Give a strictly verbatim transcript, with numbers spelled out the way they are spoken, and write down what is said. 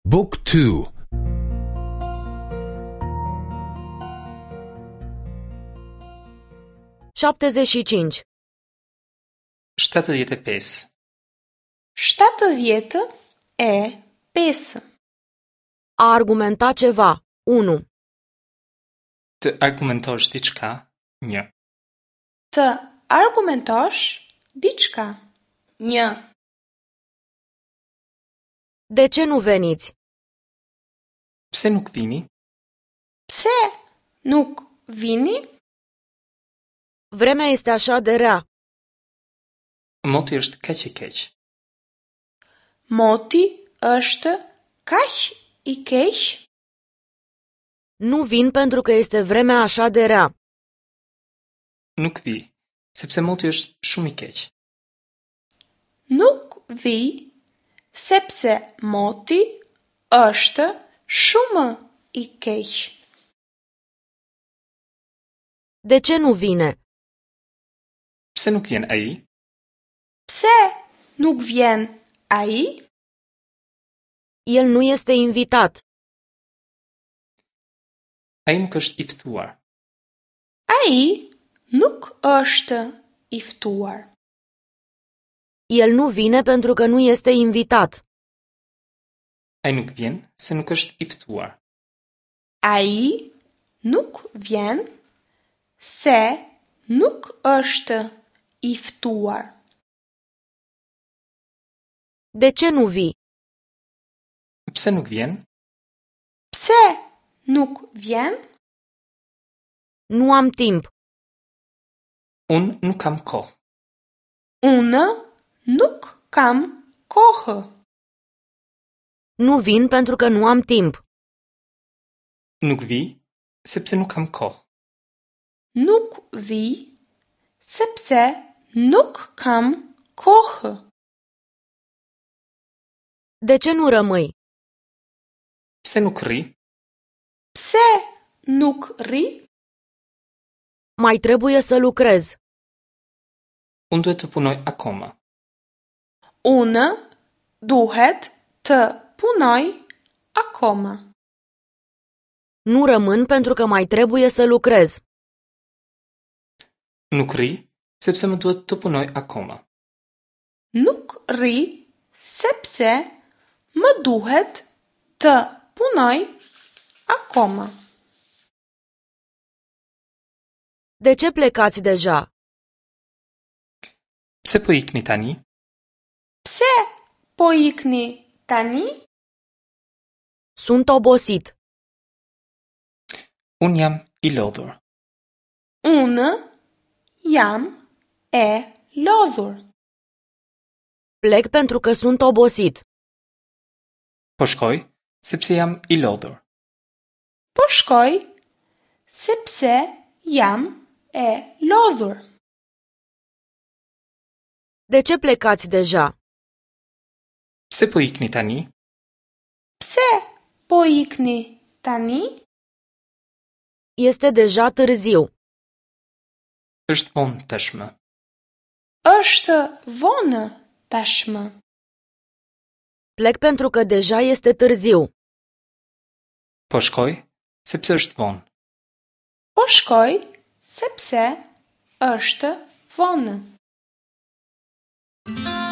Book two. șaptezeci și cinci. șaptëdhjetë e pesë. șaptëdhjetë e pesë. A argumenta ceva. unu. Të argumentosh diçka. një. Të argumentosh diçka. një. De ce nu veniți? Pse nuk vini? Pse nuk vini? Vremea este așa de rea. Moti është kaq i keq. Moti është kaq i keq. Nu vin pentru că este vremea așa de rea. Nuk vi, sepse moti është shumë i keq. Nuk vi sepse moti është shumë i keq. De ce nu vine? Pse nuk vjen ai? Pse nuk vjen ai? El nu este invitat. Ai nuk është i ftuar. Ai nuk është i ftuar. El nu vine pentru că nu este invitat. Ai nuk vjen se nuk është i ftuar. Ai nuk vjen se nuk është i ftuar. De ce nu vii? Pse nuk vjen? Pse nuk vjen? Nu am timp. Unë nuk kam kohë. Unë nuk kam kohë. Nu vin pentru că nu am timp. Nuk vi, sepse nuk kam kohë. Nuk vi sepse nuk kam kohë. De ce nu rămâi? Pse nuk rri? Pse nuk rri? Mai trebuie să lucrez. Unë duhet të punoj akoma. Unë duhet të punoj akoma. Nu rămân pentru că mai trebuie să lucrez. Nuk rri, sepse më duhet të punoj akoma. Nuk rri sepse më duhet të punoj akoma. De ce plecați deja? Pse po ikni tani? Pse po ikni tani? Sunt obosit. Unë jam i lodhur. Unë jam e lodhur. Plec pentru că sunt obosit. Po shkoj, sepse jam i lodhur. Po shkoj sepse jam e lodhur. De ce plecați deja? Pse po ikni tani? Pse po ikni tani? Este deja târziu. Është vonë tashmë. Është vonë tashmë. Plec pentru că deja este târziu. Po shkoj, sepse është vonë. Po shkoj sepse është vonë.